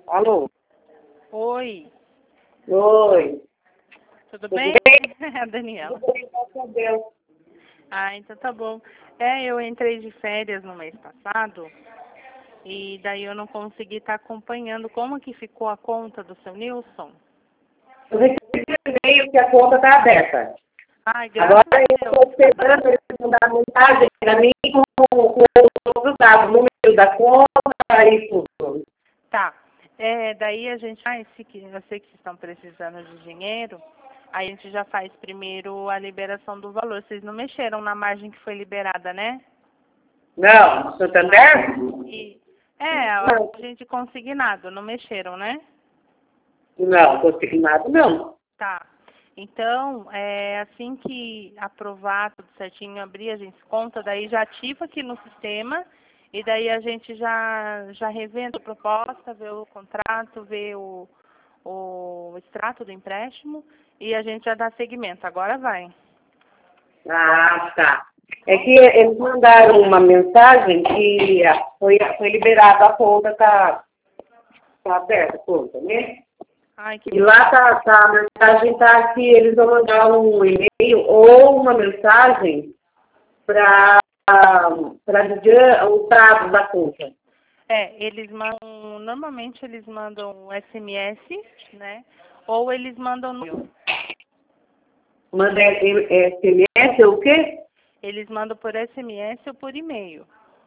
Alô? Oi, Oi. tudo Tudo bem? bem? É a Daniela. Tudo bem, graças a Deus. Ah, então tá bom. Eu entrei de férias no mês passado e daí eu não consegui estar acompanhando como que ficou a conta do seu Nilson. Eu recebi um e-mail que a conta está aberta. Ai, Agora graças a eu Deus. estou esperando eles mandar mensagem para mim com todos os dados, o número da conta e tudo. Tá. Daí a gente, eu sei que vocês estão precisando de dinheiro, aí a gente já faz primeiro a liberação do valor. Vocês não mexeram na margem que foi liberada, né? Não, Santander? E, a gente consignado, não mexeram, né? Não, consignado não. Tá. Então, assim que aprovar tudo certinho, abrir, a gente conta, daí já ativa aqui no sistema, e daí a gente já revendo a proposta, vê o contrato, vê o extrato do empréstimo, e a gente já dá seguimento. Agora vai. Ah, tá. É que eles mandaram uma mensagem que foi liberada a conta, tá aberta a conta, né? Ai, que E bom. lá a mensagem tá que eles vão mandar um e-mail ou uma mensagem para dizer os dados da conta. Eles mandam, normalmente eles mandam SMS, né? Ou eles mandam no Manda SMS ou o quê? Eles mandam por SMS ou por e-mail.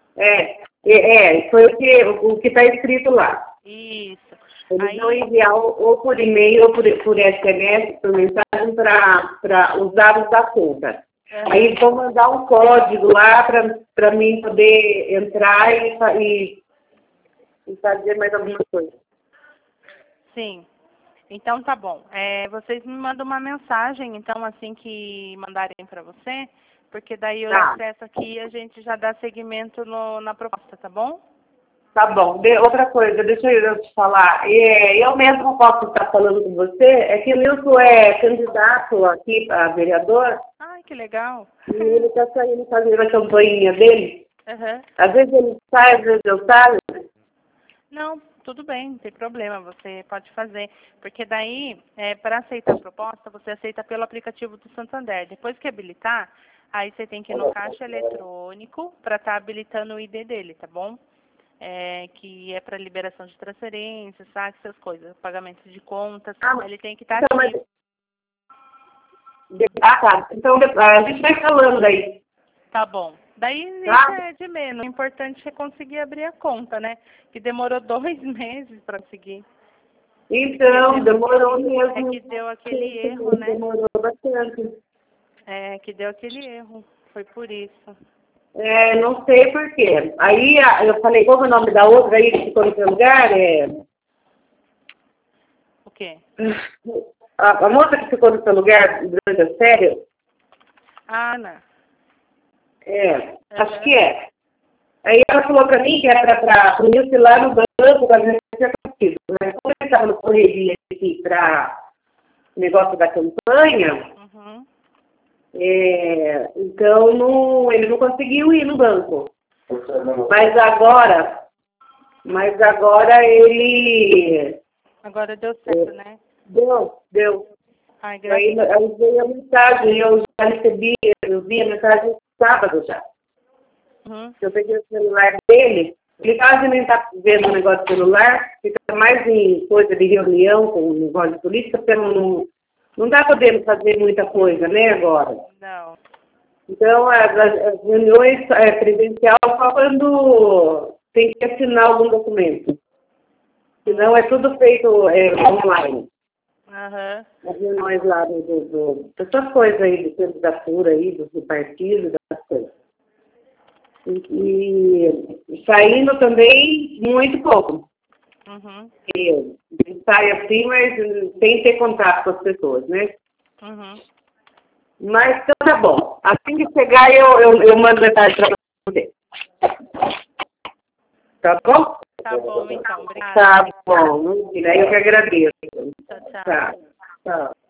Foi o que está escrito lá. Isso. Eles vão Aí, enviar ou por e-mail ou por SMS, por mensagem, para os dados da conta. Aí eles vão mandar um código lá para mim poder entrar e fazer mais alguma coisa. sim. Então tá bom. Vocês me mandam uma mensagem, então, assim que mandarem para você, porque daí eu Tá. acesso aqui e a gente já dá seguimento na proposta, tá bom? Tá bom. Outra coisa, deixa eu te falar. Eu mesmo posso estar falando com você. É que o Nilson é candidato aqui a vereador Ai, que legal. e ele está saindo fazendo a campanha dele. Uhum. Às vezes ele sai, às vezes eu saio. Não, tudo bem, não tem problema, você pode fazer. Porque daí, para aceitar a proposta, você aceita pelo aplicativo do Santander. Depois que habilitar, aí você tem que ir no caixa eletrônico para estar habilitando o ID dele, tá bom? Que é para liberação de transferências, sabe, essas coisas, pagamento de contas, ele tem que estar Então, ativo. tá. Então a gente vai falando aí. Tá bom. Daí isso Tá? é de menos. O importante é conseguir abrir a conta, né? Que demorou 2 meses para conseguir. Então, demorou mesmo. Que deu aquele erro, né? Demorou bastante. Que deu aquele erro. Foi por isso. Não sei por quê. Aí eu falei, como é o nome da outra aí que ficou no seu lugar? O quê? A moça que ficou no seu lugar durante a série? Ana. Acho que é. Aí ela falou para mim que era para o Nilson ir lá no banco da minha partido. Mas como ele estava no correria aqui para o negócio da campanha, Uhum. então ele não conseguiu ir no banco. Mas agora ele... Agora deu certo, né? Deu. Ai, graças Aí veio a mensagem, eu já recebi, eu vi a mensagem sábado já. Uhum. Eu peguei o celular dele, ele quase nem está vendo o negócio do celular, fica mais em coisa de reunião com o negócio de política, porque não está podendo fazer muita coisa, né, agora. Não. Então, as reuniões presencial só quando tem que assinar algum documento. Senão é tudo feito online. Aham. As reuniões lá dessas coisas aí, de candidatura aí, do partido, das coisas. E saindo também muito pouco. Uhum. E sai assim, mas sem ter contato com as pessoas, né? Uhum. Mas então tá bom. Assim que chegar, eu mando mensagem para você. Tá bom? Tá bom, então. Obrigada. Tá bom. Eu que agradeço. Tchau, tchau. Tá. Tchau.